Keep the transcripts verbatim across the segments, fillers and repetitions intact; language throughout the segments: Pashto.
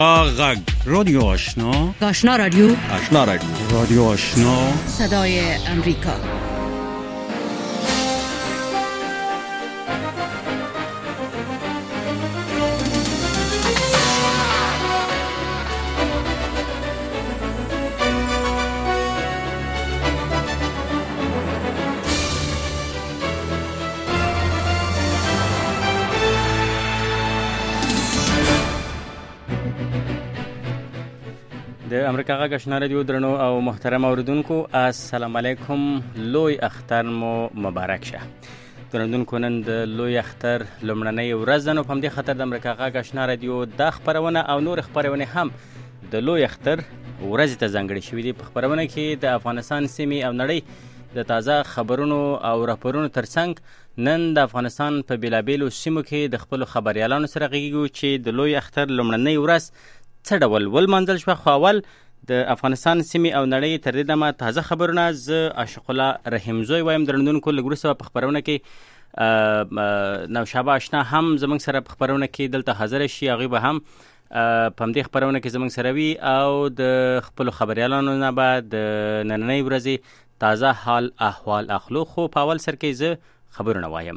غږ رادیو آشنا آشنا رادیو آشنا رادیو رادیو آشنا صدای امریکا. د امریکا غږ آشنا رادیو درنو او محترم اوریدونکو السلام علیکم. لوی اختر مو مبارک شه. درنوونکو نن د لوی اختر لومړنۍ ورځ ده، نو په همدې خاطر د امریکا غږ آشنا رادیو دا خپرونه او نور خپرونې هم د لوی اختر ورځې ته ځانګړې شوي دي. په خپرونه کې د افغانستان سیمې او نړۍ د تازه خبرونو او راپورونو ترڅنګ نن د افغانستان په بیلابیلو سیمو کې د خپلو خبریالانو سره غږیږو چې د لوی اختر لومړنۍ ورځ څه ډول ولمانځل شوه. خو اول د افغانستان سیمې او نړۍ تر دې دمه تازه خبرونه زه عاشق الله رحیمزوی وایم. درنوونکو لږ وروسته په خپرونه کې نوشابه اشنا هم زموږ سره په خپرونه کې دلته حاضر شي. هغوی به هم په همدې خپرونه کې زموږ سره وي او د خپلو خبریالانو نه به د نننۍ ورځې تازه حال احوال اخلو. خو په اول سر کې زه خبرونه وایم.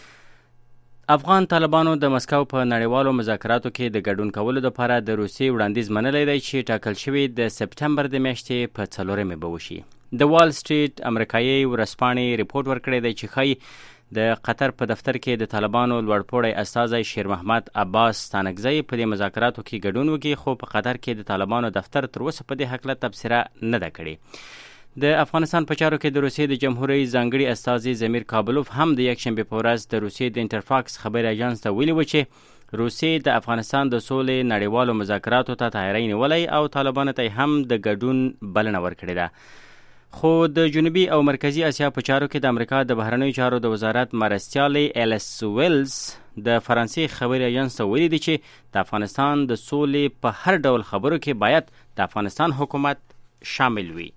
افغان طالبانو د مسکو په نړیوالو مذاکراتو کې د ګډون کولو لپاره د روسیې وړاندیز منلی دی چې ټاکل شوی د سپټمبر د میاشتې په څلورمې به وشي. د وال سټریټ امریکایي ورځپاڼې ریپورټ ورکړی دی چې ښایي د قطر په دفتر کې د طالبانو لوړپوړی استازی شیر محمد عباس ستانکزی په دې مذاکراتو کې ګډون وکړي، خو په قطر کې د طالبانو دفتر تر اوسه په دې هکله تبصره نه ده کړې. د افغانستان په چارو کې د روسیې د جمهور رئیس ځانګړي استازي زمیر کابلوف هم د یکشنبې په ورځ د روسیې د انټرفاکس خبري اژانس ته ویلي و چې روسیې د افغانستان د سولې نړیوالو مذاکراتو ته تیاری نیولی او طالبانو ته هم د ګډون بلنه ورکړې ده. خو د جنوبي او مرکزي اسیا په چارو کې د امریکا د بهرنیو چارو د وزارت مرستیالي ایلس ویلز د فرانسې خبري اژانس ته ویلي دي چې د افغانستان د سولې په هر ډول خبرو کې باید د افغانستان حکومت شامل وي.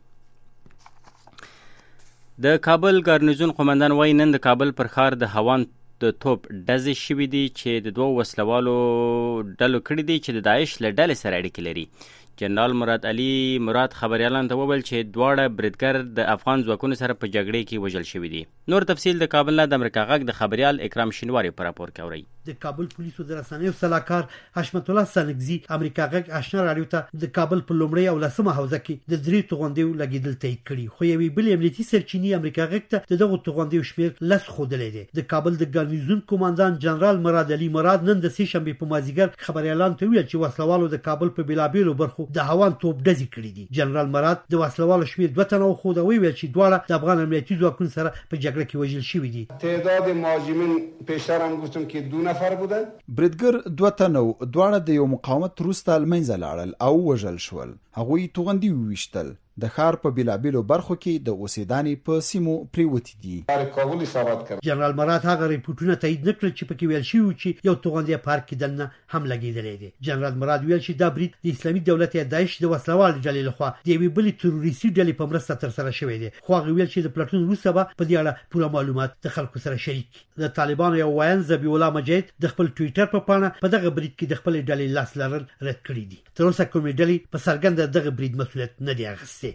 د کابل ګارنیزون قومندان وایي نن د کابل پر ښار د هوان د توپ ډزې شوي دي چې د دوو وسلوالو ډلو کړي دي چې د داعش له ډلې سره اړیکې لري. جنرال مراد علي مراد خبریالانو ته وویل چې دواړه بریدګر د افغان ځواکونو سره په جګړې کې وژل شوي دي. نور تفصیل د کابل نه د امریکا غږ د خبریال اکرام شینواری په راپور کې اورئ. د کابل پولیسو د رسنیو سلاکار حشمت الله ستانکزي امریکا غږ آشنا رادیو ته د کابل په لومړۍ او لسمه حوزه کې د درې توغندیو لګیدل تایید کړي، خو یوې بلې امنیتي سرچینې امریکا غږ ته د دغو توغندیو شمېر لس ښودلی دی. د کابل د ګارنیزون قومندان جنرال مراد علي مراد نن د سې شنبې په مازدیګر خبریالانو ته ویل چې وسلوالو د کابل په بیلابیلو برخو د هوان توپ ډزې کړي دي. جنرال مراد د وسلوالو شمېر دوه تنه وښود او ویل چې دواړه د افغان امنیتي ځواکونو سره په جګړه کې وژل شوي دي. تعداد مهاجمین پیشتر هم گفتم که دو نفر بودن. بریدګر دوه تنه دواړه د یو مقاومت وروسته له منځه لاړل او وژل شول. هغوی توغندي وویشتل. د ښار په بیلابیلو برخو کې د اوسېدانې په سیمو پریوتې دي. جنرال مراد هغه ریپورټونه تایید نه کړل چې پکې ویل شوي چې یو توغندی پارک کې دننه هم لګېدلی دی. جنرال مراد ویل چې دا برید د اسلامي دولت یا داعش د وسلوالو ډلې لخوا د یوې بلې تروریستي ډلې په مرسته ترسره شوی دی. خو هغه ویل چې د پلټون وروسته به په دې اړه پوره معلومات د خلکو سره شریک کړي. د طالبانو یو وایند ذبیح الله مجاهد د خپل ټویټر په پاڼه په دغه برید کې د خپلې ډلې لاس لرل رد کړي دي. تر اوسه کومې ډلې په څرګنده دغه برید مسؤلیت نه دی اخیستی.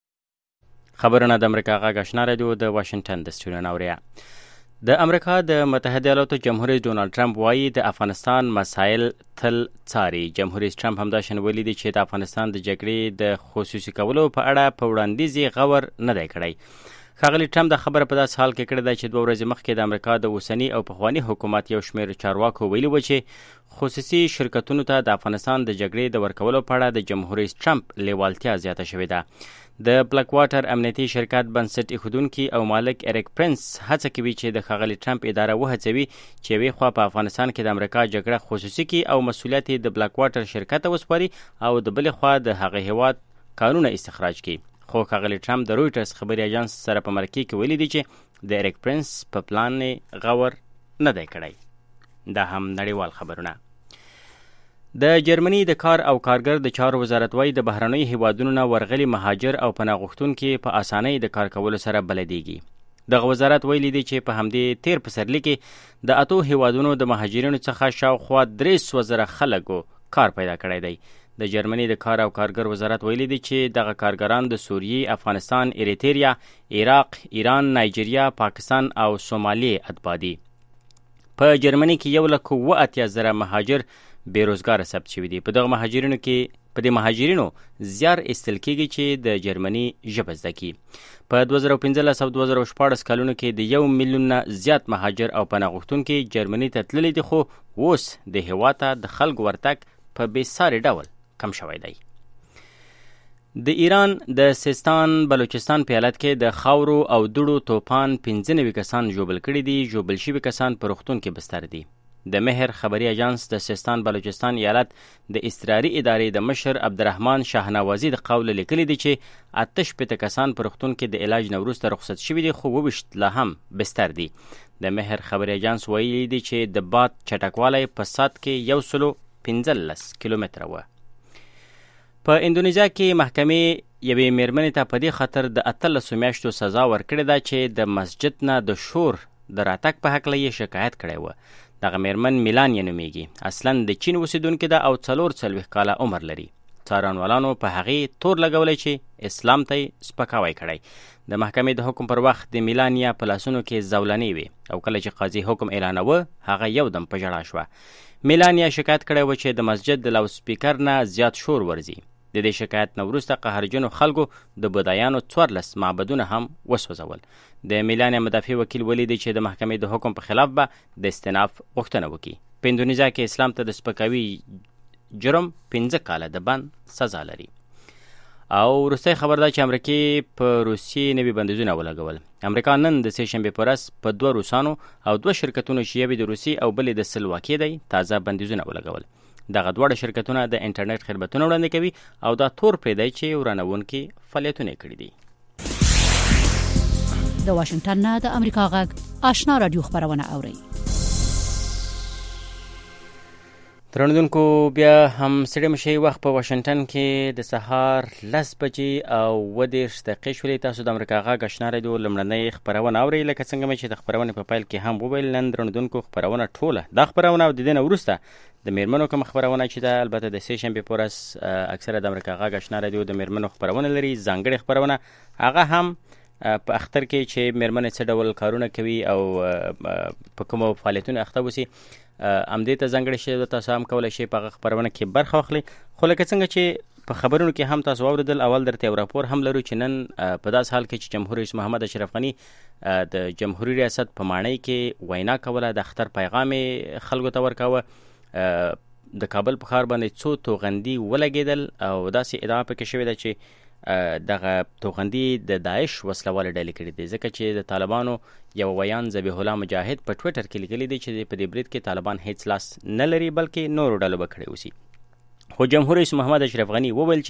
خبرونه د امریکا غږ آشنا رادیو د واشنگټن د سټوډیو نه اورئ. د امریکا د متحده ایالاتو جمهور رئیس ډونالډ ټرمپ وایي د افغانستان مسایل تل څاري. جمهور رئیس ټرمپ همداشان ویلي دي چې د افغانستان د جګړې د خصوصي کولو په اړه په وړاندیز یې غور نه دی کړی. ښاغلي ټرمپ د خبره په داسې حال کې کړې ده چې دوه ورځې مخکې د امریکا د اوسني او پخواني حکومت یو شمېر چارواکو ویلي و چې خصوصي شرکتونو ته د افغانستان د جګړې د ورکولو په اړه د جمهور رئیس ټرمپ لیوالتیا زیاته شوې ده. د بلک واټر امنیتي شرکت بنسټ ایښودونکي او مالک اریک پرنس هڅه کوي چې د ښاغلي ټرمپ اداره وهڅوي چې یوې خوا په افغانستان کې د امریکا جګړه خصوصي کړي او مسؤلیت یې د بلک واټر شرکت ته وسپاري او د بلې خوا د هغه هیواد کانونه استخراج کړي. خو ښاغلي ټرمپ د رویټرز خبري اژانس سره په مرکه کې ویلي دي چې د اریک پرنس په پلان غور نه دی کړی. دا هم نړیوال خبرونه. د جرمني د کار او کارګر د چارو وزارت وايي د بهرنیو هیوادونو نه ورغلي مهاجر او پناه غوښتونکي په اسانۍ د کار کولو سره بلدیږي. دغه وزارت ویلي دی چې په همدې تیر پسرلي کې د اتو هیوادونو د مهاجرینو څخه شاوخوا درې سوه زره خلکو کار پیدا کړی دی. د جرمني د کار او کارګر وزارت ویلي دی چې دغه کارګران د سوریې، افغانستان، اریتریا، عراق، ایران، نایجیریا، پاکستان او سومالیې اتباع دي. په جرمني کې یو لک اوه اتیا زره مهاجر بیروزګاره ثبت شوي دي. په دغه مهاجرینو کې په دې مهاجرینو زیار ایستل کېږي چې د جرمني ژبه زده کړي. په دوه زره پنځلس او دوه زره شپاړس کلونو کې د یو میلیون نه زیات مهاجر او پناه غوښتونکي جرمني ته تللي دي، خو اوس د هېواد ته د خلکو ورتګ په بېساري ډول کم شوی دی. د ایران د سیستان بلوچستان په ایالت کې د خاورو او دوړو توپان پنځه نوي کسان ژوبل کړي دي. ژوبل شوي کسان په روغتون کې بستر دي. د مهر خبري اژانس د سیستان بلوچستان ایالت د اضطراري ادارې د مشر عبدالرحمن شاهنوازي د قول لیکلي دي چې اته شپېته کسان په روغتون کې د علاج نه وروسته رخصت شوي دي، خو اووه ویشت لا هم بستر دي. د مهر خبري اژانس ویلي دي چې د باد چټکوالی په ساعت کې یو سلو پنځلس کیلومتره وه. په اندونیزیا کې محکمې یوې میرمنې ته په دې خاطر د اتلسو میاشتو سزا ورکړې ده چې د مسجد نه د شور د راتګ په هکله یې شکایت کړی و. دغه میرمن میلانیا نومیږي. اصلا د چین اوسیدونکې ده او څلور څلوېښت کاله عمر لري. څارنوالانو په هغې تور لګولی چې اسلام ته یې سپکاوی کړی. د محکمې د حکم پر وخت د میلانیا په لاسونو کې زولنې وې او کله چې قاضي حکم اعلانوه هغه یودم په ژړا شوه. میلانیا شکایت کړی و چې د مسجد د لاوسپیکر نه زیات شور ورځي. د دې شکایت نه وروسته قهرجنو خلکو د بودایانو څوارلس معبدونه هم وسوځول. د میلانیا مدافع وکیل ولیدي چې د محکمې د حکم په خلاف به د استئناف غوښتنه وکړي. په اندونیزیا کې اسلام ته د سپکاوي جرم پنځه کاله د بند سزا لري. او وروستی خبر دا چې امریکې په روسیې نوي بندیزونه ولګول. امریکا نن د سې شنبې په ورځ په دوه روسانو او دوه شرکتونو چې یوې د روسیې او بلې د سلواکیې دی تازه بندیزونه ولګول. دغه دواړه شرکتونه د انټرنیټ خدمتونه وړاندې کوي او دا تور پرېږدی چې ورانوونکي فعالیتونه کړي دي. د واشنګټن نه د امریکا غږ آشنا رادیو خبرونه اوري. ترنودونکو بیا هم ستړي مشئ. وخت په واشنګټن کې د سهار لس بجې او اوه دېرش دقیقې شولې. تاسو د امریکا غږ آشنا رادیو لومړنۍ خپرونه اورئ. لکه څنګه مې چې د خپرونې په پیل کې هم وویل، نن ترنودونکو خپرونه ټوله دا خپرونه او د دې نه وروسته د میرمنو کوم خپرونه چې ده، البته د سې شنبې په ورځ اکثره د امریکا غږ آشنا رادیو د میرمنو خپرونه لري، ځانګړې خپرونه. هغه هم په اختر کې چې میرمنې څه ډول کارونه کوي او په کومو فعالیتونو اخته اوسي همدې ته ځانګړې شی تاسو هم کولی شئ په هغه خپرونه کې برخه واخلئ. خو لکه څنګه چې په خبرونو کې هم تاسو واورېدل، اول درته یو راپور هم لرو چې نن په داس حال کې چې جمهور رئیس محمد اشرف غني د جمهوریت ریاست په ماڼۍ کې وینا کوله، د اختر پیغام یې خلکو ته ورکاوه. د کابل په ښار باندې څو توغندي ولګېدل او داسې ادعا پکې شوې ده چې دغه توغندي د داعش وسلوالې ډلې کړي دي، ځکه چې د طالبانو یو ویان ذبیح الله مجاهد په ټویټر کې لیکلي دي چې په دې برید کې طالبان هیڅ لاس نه لري بلکې نورو ډلو به کړی اوسي. خو جمهور رئیس محمد اشرف غني وویل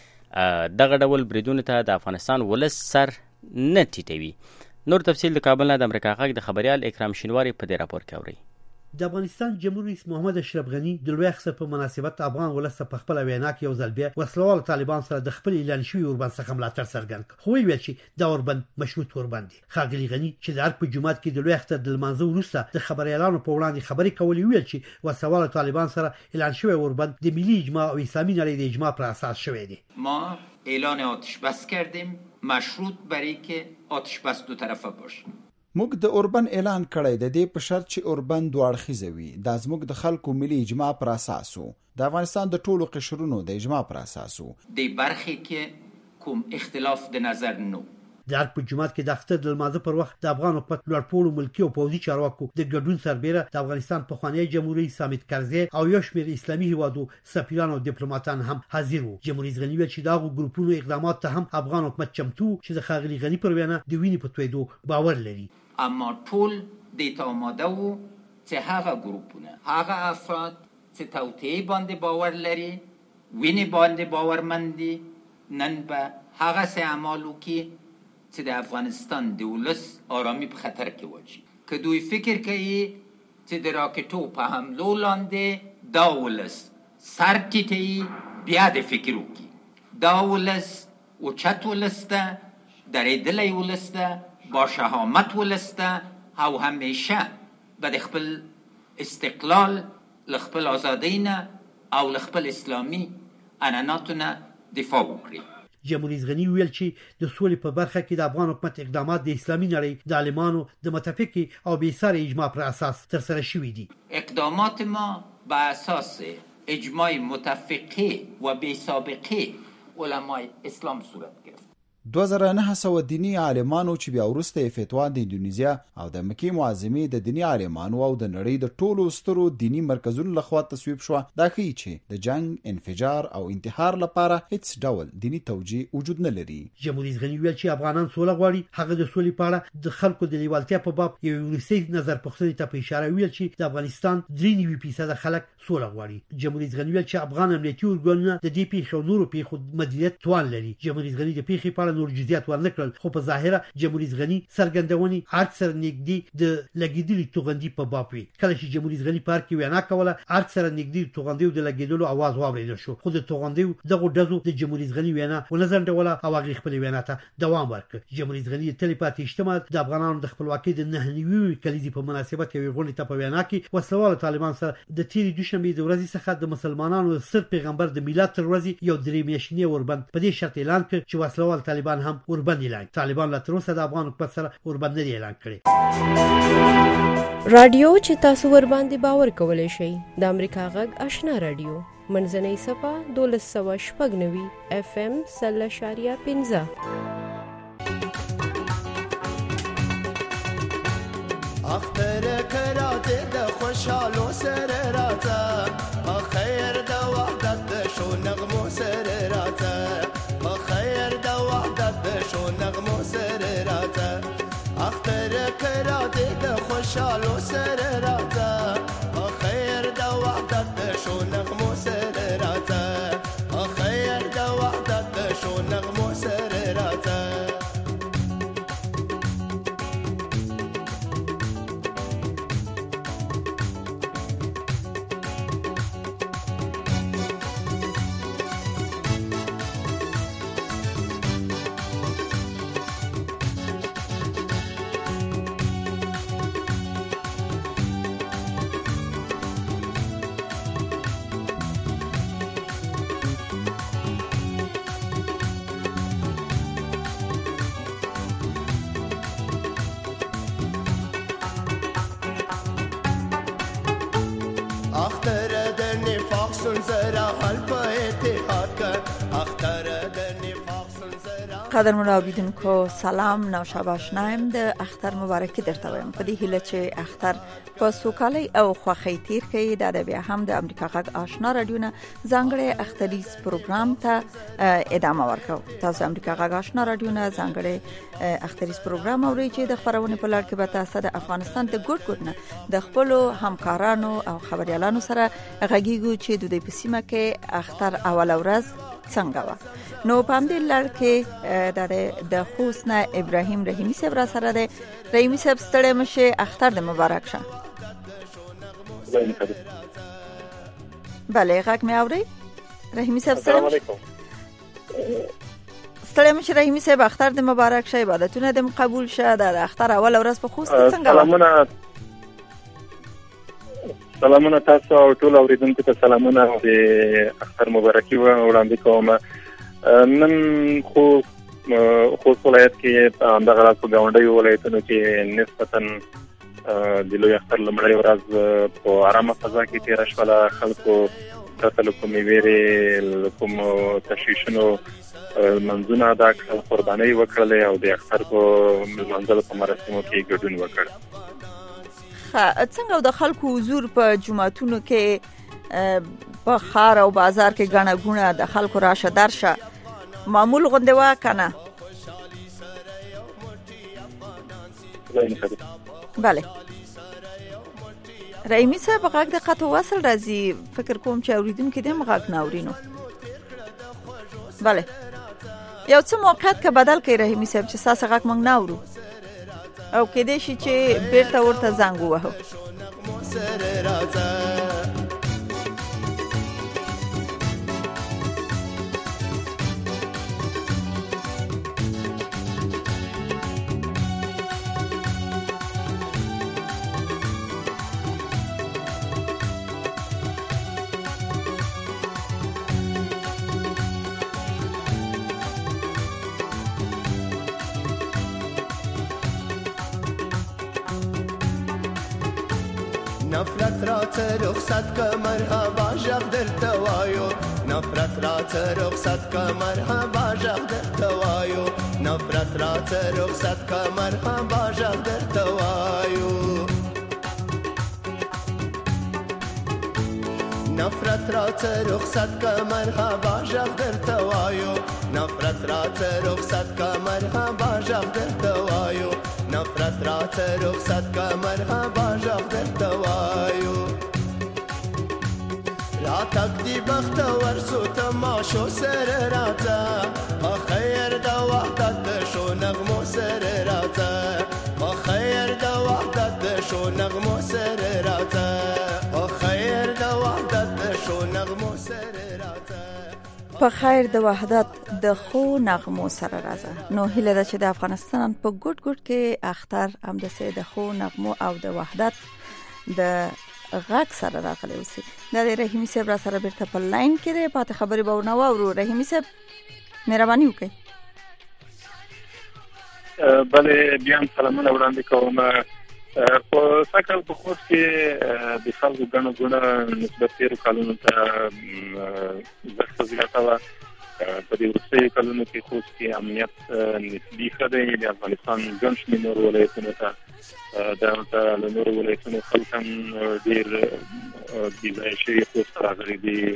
چې دغه ډول بریدونو ته د افغانستان ولس سر نه ټیټوي. نور تفصیل د کابل نه د امریکا غږ د خبریال اکرام شینواری په دې راپور کې اورئ. د افغانستان جمهور رئیس محمد اشرف غني د لوی اختر په مناسبت افغان ولس په خپل وینا کې یو ځل بیا وسلوال طالبان سره د خپل اعلان شوی اوربند څخه ملاتړ څرګند کړ. خو ویل چې دا اوربند مشروط اوربند دی. ښاغلي غني چې د هر په جمعات کې د لوی اختر د لمانځه وروسته د خبريالانو په وړاندې خبرې کولې، ویل چې وسلوال طالبان سره اعلان شوی اوربند د ملي اجماع او اسلامي نړۍ د اجماع پر اساس شوی دی. ما اعلان آتش بس کردیم مشروط بر اینکه آتش بس دو طرفه باشه. موږ د اوربند اعلان کړی د دې په شرط چې اوربند دوه اړخیزه وي. دا زموږ د خلکو ملي اجماع پر اساس و، د افغانستان د ټولو قشرونو د اجماع پر اساس و. د برخې کې کوم اختلاف د نظر نو د هر په جمعات کې د اختر د لمانځه پر وخت د افغان حکومت لوړپوړو ملکي او پوځي چارواکو د ګډون سربیره د افغانستان پخوانی جمهوریت حامد کرزي او یو شمېر اسلامي هیوادو سفیران او ډیپلوماټان هم حاضر وو. جمهوریت غني ویل چې دا ګروپونو اقدامات ته هم افغان حکومت چمتو چې د ښاغلي غني پر وینا د وینې په تویدو باور لري. اما ټول دیتا آماده وو چې هغه ګروپونه، هغه افراد چې توطئې باندې باور لري، وینې باندې باورمند دي، نن به هغه څه اعمال وکړي چې د افغانستان د ولس آرامي په خطر کې واچي. که دوی فکر کوي چې د راکټو په حملو لاندې دا ولس سر ټیټوي، بیا د فکر وکړي. دا ولس اوچت ولس ده، درېدلی ولس ده، با شهامت ولسته او همیشه به خپل استقلال ل خپل آزادی نه او له خپل اسلامي عنعناتو نه دفاع وکړي. جمهوریت غنی ویل چې د سولې په برخه کې د افغان حکومت اقدامات د اسلامي نړۍ د عالمانو د متفقې او بې ساري اجماع پر اساس ترسره شوي دي. اقدامات ما بر اساس اجماع متفقه و بی سابقه علمای اسلام صورت گرفت. دوه زره نه سوه دینی عالمانو چې بیا وروسته فتوا د اندونیزیا او د مکې معظمې د دینی عالمانو او د نړۍ د ټولو سترو دینی مرکزونو لخوا تصویب شو، دا ښیي چې د جنگ، انفجار او انتحار لپاره هیڅ ډول دینی توجیه وجود نه لري. جمهوریت غنی ویل چې افغانان سوله غواړي. هغه د سولې په اړه د خلکو د لیوالتیا په باب یو وروستي نظر پوښتنې ته په اشاره ویل چې د افغانستان درې نوي فیصد خلک سوله غواړي. جمهوریت غنی ویل چې افغان امنیتي ارګانونه د دې پیښو نورو پیښو مدیریت توان لري. جمهوریت غنی د پیښې په اړه نور جزئیات ورنکړل، خو په ظاهره جمهوریت غنی څرګندونې اکثر نږدې د لګیدلي توغندي په باب وي. کله چې جمهوریت غنی پارک کې وینا کوله اکثر نږدې توغندي د لګیدلو आवाज واوریدل شو، خو د توغندي دغه ډزو د جمهوریت غنی وینا ونځنډوله او هغه خپل وینا ته دوام ورکړ. جمهوریت غنی تل پاتې اجتماع د افغانانو د خپلواکۍ د نه نیوي کلیدي په مناسبت یو غونډه ته په وینا کې وسلواله طالبان سره د تیرې دوشنبه د ورځې څخه د مسلمانانو سر پیغمبر د میلاد تر ورځې یو درې میاشتنی اوربند په دې شرط اعلان کړ چې وسلواله طالبان هم اوربند اعلان. طالبان لا تر اوسه د افغان حکومت سره اوربند نه اعلان کړي. رادیو چې تاسو ور باندې باور کولای شئ د امریکا غږ آشنا رادیو منځنۍ صفه دولس سوه شپږ نوي اف ام سل اشاریه پنځه. اختر کراته د خوشالو سره راته خیر د وحدت د شو نغمو سره راته خیر د وحدت د شو نغمو سره راته اختر کراته د خوشالو سره راته خیر د وحدت د شو نغمو سره راته خیر د وحدت د شو نغمو سره راته. قدر منابیدونکو سلام، نوشب آشنایم د اختر مبارکی درته وایم. په دې هیله چې اختر په سوکالۍ او خوښۍ تیر کړئ. دا د بیا هم د امریکا غږ آشنا رادیو نه ځانګړی اختریز پروګرام ته ادامه ورکوو. تاسو امریکا غږ آشنا رادیو نه ځانګړی اختریز پروګرام اورئ چې د خبرونې په لړ کې به تاسو د افغانستان د ګوټ ګوټ نه د خپلو همکارانو او خبريالانو سره غږیږو چې د دې په سیمه کې اختر اول ورځ څنګه و. نو په همدې لړ کې د خوست نه ابراهیم رحیمی صاحب را سره دی. رحیمی صاحب ستړی مشه، اختر د مبارک شه. بله غږ مې اورئ رحیمی صاحب؟ السلام علیکم. ستړی مشه رحیمی صاحب، اختر د مبارک شه، عبادتونه د قبول شه. د اختر اول ورځ په خوست کې څنګه و؟ سلامونه سلامونه تاسو او ټول اوریدونکو ته سلامونه او د اختر مبارکي وړاندې کوم. نن خو خوست ولایت کې همدغه راز په ګاونډیو ولایتونو کې نسبتاً د لوی اختر لومړۍ ورځ په ارامه فضا کې تېره شوله. خلکو پرته له کومې ویرې، له کومو تشویشونو لمونځونه ادا کړل، قربانۍ وکړلې او د اختر په لمانځلو په مراسمو کې ګډون وکړ. څنګه د خلکو حضور په جوماتونو کې په ښار او بازار کې ګڼه ګوڼه د خلکو راشه درشه معمول غوندې وه که نه؟ بله رحیمی صاحب، غږ د قطع وصل راځي. فکر کوم چې اوریدونکي دې هم غږ نه اوري. نو بله یو څه موقعیت که بدل کړئ رحیمی صاحب چې ستاسو غږ موږ نه اورو او کېدای شي چې بیرته ورته زنګ ووهو. نفرت راته رخصت که مرحبا جغ در توایو نفرت راته رخصت که مرحبا جغ در توایو نفرت راته رخصت که مرحبا جغ در توایو نفرت راته رخصت که مرحبا جغ در توایو نفرت راته رخصت که مرحبا جغ در توایو نفرت راته رخصت که مرحبا جغ در توایو راتک دی بختور سو تماشو سر راتا خیر د وحدت شو نغمو سر راتا خیر د وحدت شو نغمو سر راتا خیر د وحدت شو نغمو سر راتا په خیر د وحدت د خو نغمو سره راځه. نو هیله ده چې د افغانستان په ګډ ګډ کې اختر هم د سه د خو نغمو او د وحدت د غږ سره راغلی اوسي. دا د رحیمي صاحب را سره بیرته په لاین کې دی، پاتې خبرې به ونه واورو. رحیمي صاحب مهرباني وکړئ. بله بیا هم سلامونه وړاندې کوم. په سږکال په خوست کې د خلکو ګڼه ګوڼه نسبت تېرو کلونو ته زښته زیاته وه. په دې وروستیو کلونو کې خوست کې امنیت نسبي ښه دی. د افغانستان ګڼ شمېر نور ولایتونو ته دلته له نورو ولایتونو خلک هم ډېر بېځایه شوي خوست ته راغلي دي.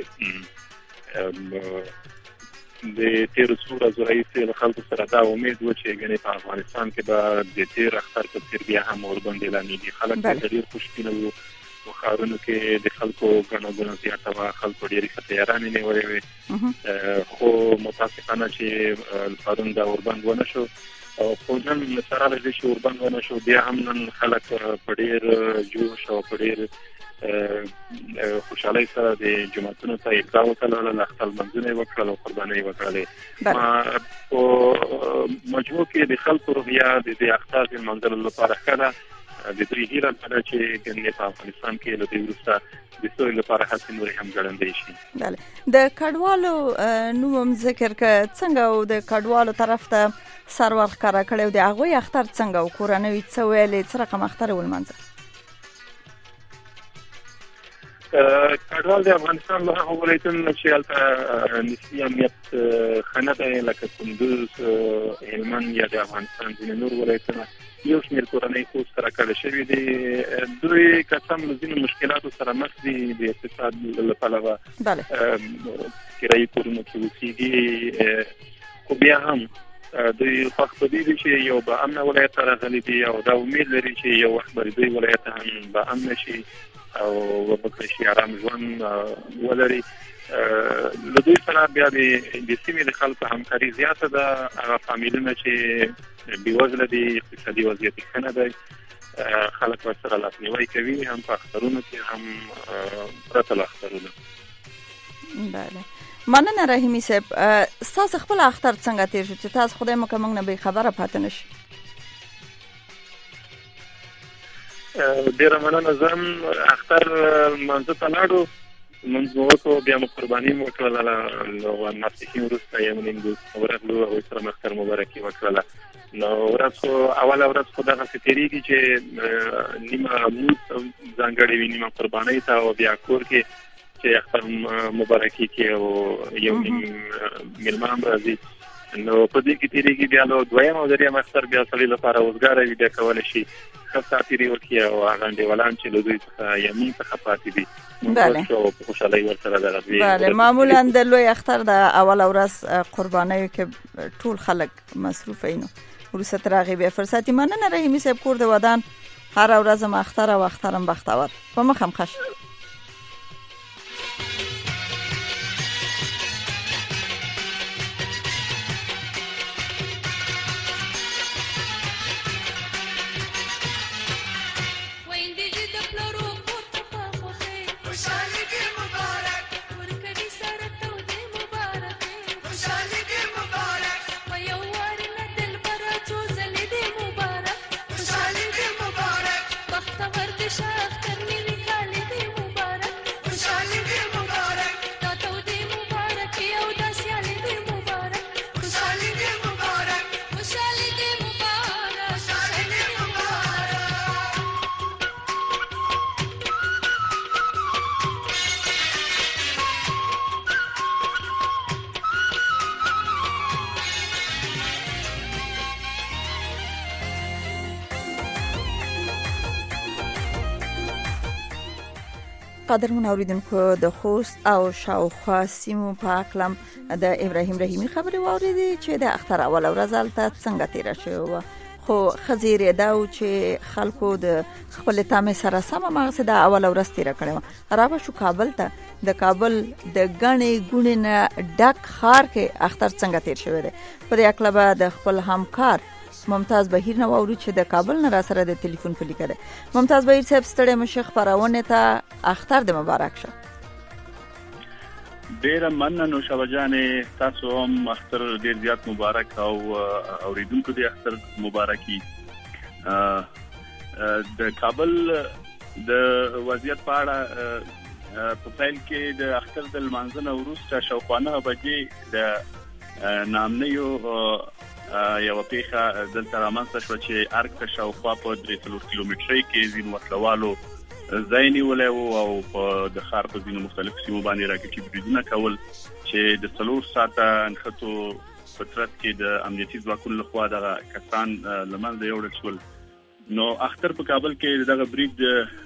د تیرو څو ورځو راهیسې له خلکو سره دا امید و چې ګنې په افغانستان کې به د تېر اختر په څېر بیا هم اوربند اعلانېږي. خلک ډېر ډېر خوشبینه وو. په ښارونو کې د خلکو ګڼه ګوڼه زیاته وه. خلکو ډېرې ښه تیارانې نیولې وې، خو متاسفانه چې پرون دا اوربند ونه شو. خو نن سره له دې چې اوربند ونه شو بیا هم نن خلک په ډېر جوش او په ډېر خوشحالۍ سره د جوماتونو ته عیدګاه وتلله، اختر لمانځونه یې وکړل او قربانۍ یې وکړلې. په مجموع کې د خلکو روحیه د دې اختر د لمانځلو لپاره ښه ده. د دوی هیله ده چې ګنې په افغانستان کې له دې وروسته د سولې لپاره هڅې نورې هم ګړندۍ شي. بله، د کډوالو نوم هم ذکر که څنګه او د کډوالو طرف ته سر ورښکاره کړی او د هغوی اختر څنګه او کورنۍ څه ویلې، څه رقم اختر یې ولمانځه؟ کډوال د افغانستان له هغو ولایتونو نه چې هلته نسبي امنیت ښه نه دی لکه کندوز، هلمند یا د افغانستان ځینې نور ولایتونه یو شمېر کورنۍ خوست ته راکړه شوي دي. دوی که څه هم له ځینو مشکلاتو سره مخ دي د اقتصاد له پلوه، کرایي کورونو کې اوسېږي، خو بیا هم دوی خوښ په دې دي چې یو با امنه ولایت ته راغلي دي او دا امید لري چې یو وخت به دوی ولایت هم با امنه شي او وبکړی شي ارام ژوند ولري. له دوی سره بیا د سیمې د خلکو همکاري زیاته ده. هغه فامیلونه چې بېوزله دي، اقتصادي وضعیت یې ښه نه دی، خلک ورسره لاسنیوی کوي هم په اخترونو کې هم پرته له اخترونو. بله، مننه رحیمي صاحب. ستاسو خپل اختر څنګه تیر شو چې تاسو خدای مو که موږ نه بې خبره پاتې نه شي؟ ډېره مننه. زه هم اختر لمانځه ته لاړو، لمونځ مو وکړو، بیا مو قرباني مو وکړله. له ماسپښین وروسته یو نیم ورغلو، هغوی سره مو اختر مبارکي وکړله. نو ورځ خو اوله ورځ خو دغسې تېرېږي چې نیمه لمونځ ځانګړې وي، نیمه قربانۍ ته، او بیا کور کې چې اختر مبارکي کې او یو نیم مېلمه هم راځي. نو په دې کې تېرېږي. بیا له دویم او دریم اختر بیا سړي لپاره اوزګاره وي، بیا کولی شي ښه ساعتېري وکړي او هغه انډیوالان چې له دوی څخه یا موږ څخه پاتې دي په خوشحالۍ ورسره دغه دوی. بله، معمولا د لوی اختر د اوله ورځ قربانیو کې ټول خلک مصروفه وي، نو وروسته تر هغې بیا فرصت. مننه رحیمي صاحب. کور د ودان هره ورځ هم اختر او اختر هم بختور. په مخ هم ښه شه. Shah karni nikali de mubarak, khushaali de mubarak. قدرمن اوریدونکو د خوست او شاوخوا سیمو په اقلم د ابراهیم رحیمی خبرې واوریدې چې د اختر اول ورځ هلته څنګه تیره شوې وه. خو ښه زیری دا و چې خلکو د خپلې تمې سره سمه مغسې د اول ورځ تیره کړې وه. راوه شو کابل ته. د کابل د ګڼې ګوڼې نه ډک ښار کې اختر څنګه تیر شوی دی. په دې هکله به د خپل همکار ممتاز بهیر نه واورو چې د کابل نه را سره د ټلیفون په لیکه ده. ممتاز بهیر صاحب ستړی مشه، خپرونې ته اختر د مبارک شه. ډیره مننه نوشابه جانې، تاسو هم اختر ډیر زیات مبارک او اوریدونکو د اختر مبارکي. د کابل د وضعیت په اړه په پیل کې د اختر د لمانځنه وروسته شاوخوا نه بجې د نامنیو یو پیښه دلته رامنځته شوه چې ارګ ته شاوخوا په درې څلور کیلومترۍ کې ځینو وسلوالو ځای نیولی و او په د ښار په ځینو مختلفو سیمو باندې راکټي بریدونه کول چې د څلور ساعته نښتو په ترڅ کې د امنیتي ځواکونو لخوا دغه کسان له منځه یوړل شول. نو اختر په کابل کې دغه برید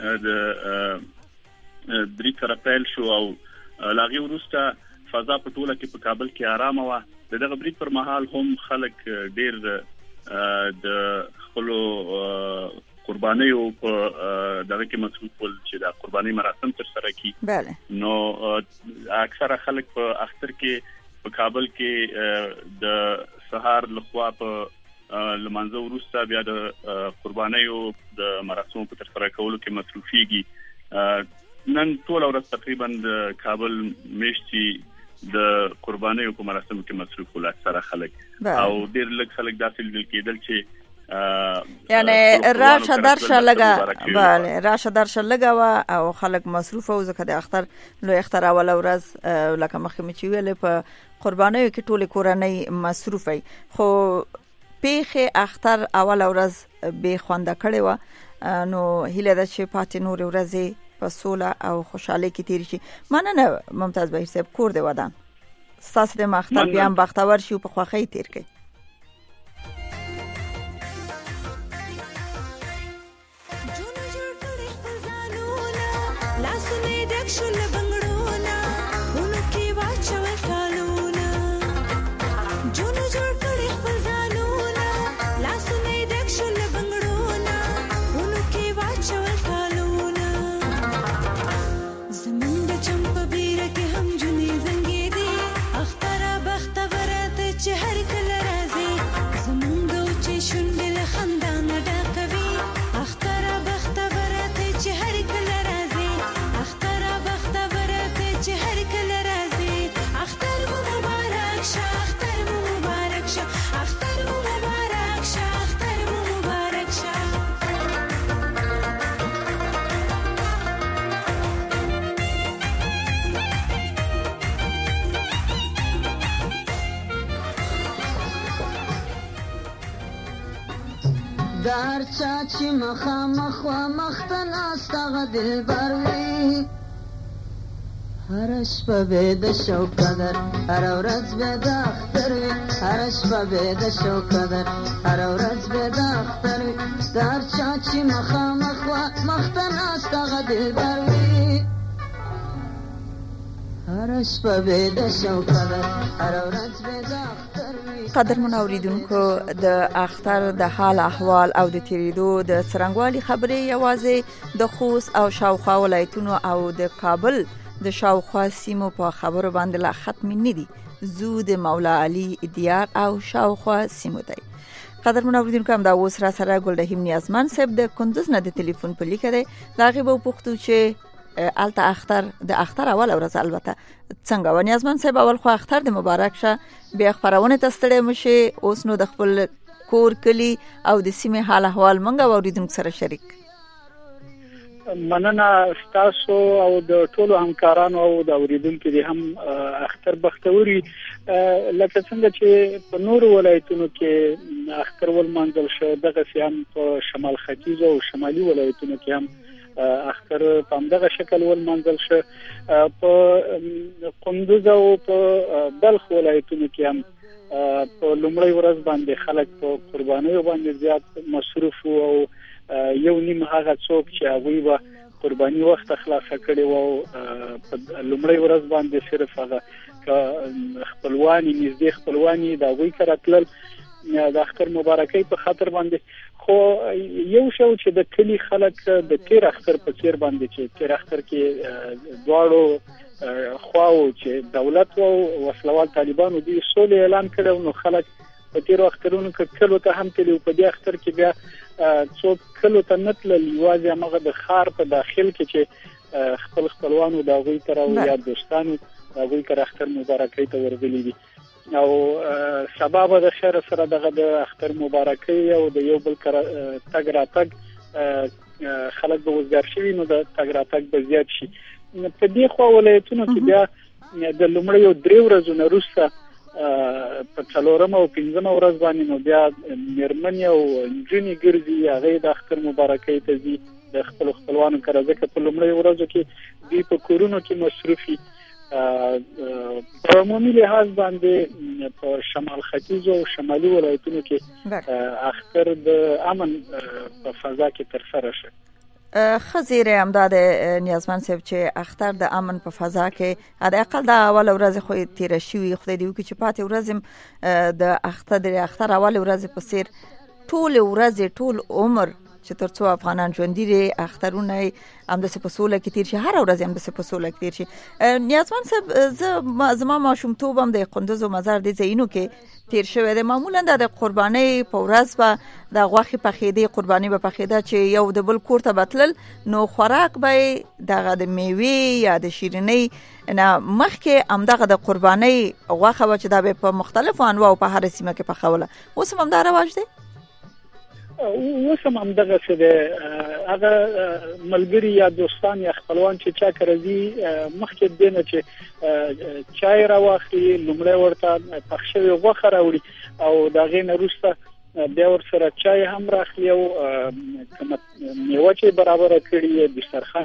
د برید سره پیل شو او له هغې وروسته فضا په ټوله کې په کابل کې ارامه وه. د دغه برید پر مهال هم خلک ډیر د خپلو قربانیو په دغه کې مصروف ول چې د قربانۍ مراسم ترسره کړي. نو اکثره خلک په اختر کې په کابل کې د سهار لخوا په لمانځه وروسته بیا د قربانیو د مراسمو په ترسره کولو کې مصروفیږي. نن ټوله ورځ تقریبا د کابل میشتي د قربانیو په مراسمو کې مصروف ول اکثره خلک او ډیر لږ خلک داسې لیدل کېدل چې یعنی راشه درشه لګه بله راشه درشه لګه وه او خلک مصروف وو ځکه د اختر لوی اختر اوله ورځ لکه مخکې مې چې ویلې په قربانیو کې ټولې کورنۍ مصروف وي. خو پیښې اختر اوله ورځ بې خونده کړې وه. نو هیله ده چې پاتې نورې ورځې په سوله او خوشحالۍ کې تیر شي. مننه ممتاز بهیر صاحب، کور دی ودان ستاسو د اختر بیا هم بختور شي او په خوښۍ تیر کړئ. دار چاچی مخامخ و مختن استغ دلبر وی هر شپه بید شو قدر هر ورځ بید اختر وی هر شپه بید شو قدر هر ورځ بید اختر وی دار چاچی مخامخ و مختن استغ دلبر وی هر شپه بید شو قدر هر ورځ بید اختر وی. قدرمن اوریدونکو د اختر د حال احوال او د تیریدو د څرنګوالي خبرې یوازې د خوست او شاوخوا ولایتونو او د کابل د شاوخوا سیمو په خبرو باندې لا ختم نه دي. زو د مولا علي دیار او شاوخوا سیمو ته. قدرمن اوریدونکو هم دا اوس را سره ګلرحیم نیازمن صاحب د کندوز نه د ټلیفون په لیکه دی. دا غي به پوښتو چې الته اختر د اختر اول ورځ البته څنګه و. نیازمن صاحب اول خو اختر د مبارک شه، بیا خبرونه ته ستړی مشه، اوس نو د خپل کور کلی او د سیمې حال احوال منګه اوریدونکو سره شریک. مننه تاسو او د ټولو همکارانو او د اوریدونکو دي هم اختر بختوري. لکه څنګه چې په نورو ولایتونو کې اختر ول منځل شو، دغه سیام په شمال ختیځ او شمالي ولایتونو کې هم اختر په همدغه شکل ول منځل شو. په کندوز او په بلخ ولایتونو کې هم په لومړی ورځ باندې خلک په قربانیو باندې زیات مصروف او یو نیم هغه څوک چې هغوی به قرباني وخت خلاص کړي وو په لومړی ورځ باندې صرف هغه خپلوانی نږدې خپلوانی دا غوي کراتل د اختر مبارکي په خاطر باندې خو یو شو چې د کلی خلک د تیر اختر په څیر باندې چې تیر اختر کې دواړو خواو چې دولت او وسلوال طالبانو دي سولې اعلان کړو نو خلک په تیر اخترونو کې کلو ته هم تلو په دې اختر کې بیا څوک کلو ته نتل لیوازي هغه د خار په داخل کې چې خپل خپلوانو دا غوي تر او یا دوستانو دا غوي کر اختر مبارکي ته ورغلي دي او سبب د خیر سره دغه د اختر مبارکي او د یو بل کر تګ را تګ خلک به وزګار شي نو د تګ را تګ به زیات شي په دې خو ولایتونو کې بیا د لومړی او درې ورځې نه وروسته په څلورم او پنځم ورځ باندې نو بیا مرمن او جنی ګرځي هغه د اختر مبارکي ته دي د خپل خپلوانو کړه ځکه په لومړی ورځو کې دوی په کورونو کې مصروفي په عمومي لحاظ باندې په شمال ختیځ او شمالي ولایتونو کې اختر د امن په فضا کې تر سره شي. خزیر امداد نیازمن صاحب چې اختر د امن په فضا کې د اقل د اول ورځ خو تیر شوی خو دی چې پاتې ورځ د اختر د اختر اول ورځ په سیر ټول ورځ ټول عمر چې ترڅو افغانان ژوند دي اخترونه هم د سپسوله کې تیر شي هر ورځ هم د سپسوله کې تیر شي. نیازمن صاحب زما ماشومتوب هم د قندوز او مزار د زینو کې تیر شوی دی معمولا د قرباني په ورځ به د غوښې پخېدې قرباني به پخېده چې یو د بل کور ته بتلل نو خوراک به دغه د میوې یا د شیرینۍ نه مخکې همدغه د قرباني غوښه به چې دا به په مختلفو انواعو په هر سیمه کې پخوله اوس هم همدا رواج دی اوس هم همدغه څه دی هغه ملګري یا دوستان یا خپلوان چې چا کړی مخکې دینه چې چای راوخلي لومړی ورته پخ شوی غوښه راوړي او دا غي نه وروسته بیا ورسره چای هم راخلي او میوه چې برابر کړی د سرخان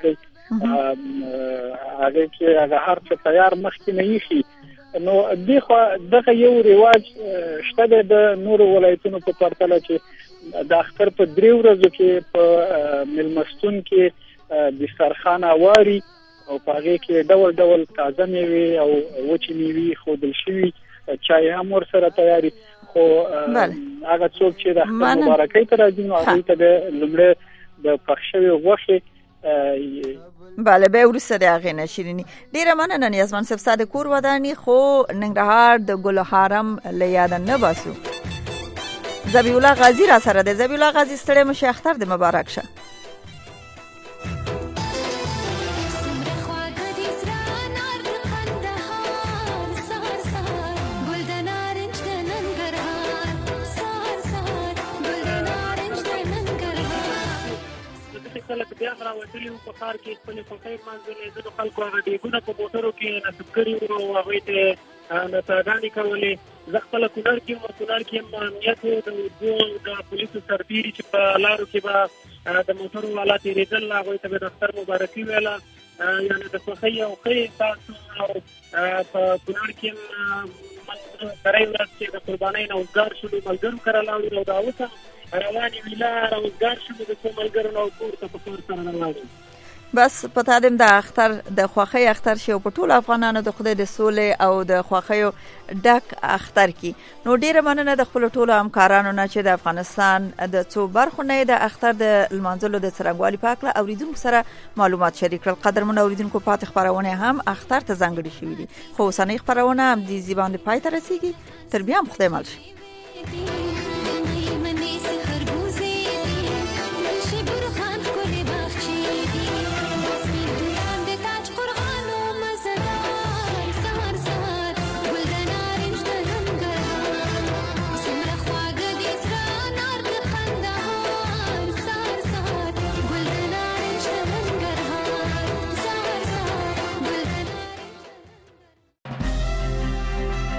هغه کې هغه هر څه تیار مخکې نه شي نو دغه دغه یو رواج شته د نور ولایتونو په پرتله چې د اختر په درې ورځو کې په ملمستون کې د سرخان اواري او په هغه کې ډول ډول تازه میوه او وچې میوه خودل شوی چای هم ورسره تیاری خو هغه څوک چې د اختر مبارکي ته راځي نو هغه ته د لومړی د پخښوي غوښه بله به ورسره د هغې نه شیریني ډېره مننه نیازمن صاحب ستا د کور وداني خو ننګرهار د ګل حرم له یاده نه باسو. ذبیح الله غازی را سره دی. ذبیح الله غازی ستړی مشه اختر د مبارک شه. خلک بیا راوتلي وو په ښار کې خپلې خوښۍ لمانځلې د خلکو هغه ډیګونه په موټرو کې نصب کړي وو او هغوی ته نڅاګانې کولې زه خپله کونړ کې وم کونړ کې هم امنیت و د اردو د پولیسو سرتېري چې په لارو کې به د موټرو والا تېرېدل هغوی ته به د اختر مبارکي ویله یعنې د خوښۍ او ښه احساس او په کونړ کې هم سری ورځ چې د قربانۍ نه وزګار شولو ملګرو کره لاړو او دا اوس هم رواني ویلا روزګار شومو د څو ملګرو نه کور ته په کور سره روانو بس په تادم د اختر د خوښۍ اختر شي او په ټول افغانانو د خدای د سولې او د خوښیو ډک اختر کی نو ډیره مننه د خپل ټولو همکارانو نه چې د افغانستان د څو برخو نه د اختر د لمانځلو د څرنګوالي په اړه اوریدونکو سره معلومات شریک کړل. قدرمن اوریدونکو پاتې خبرونه هم اختر ته ځانګړي شوې دي خو اوسنۍ خبرونه هم د زیبان د پای ته رسیدي. تر بیا هم خدای مل شي.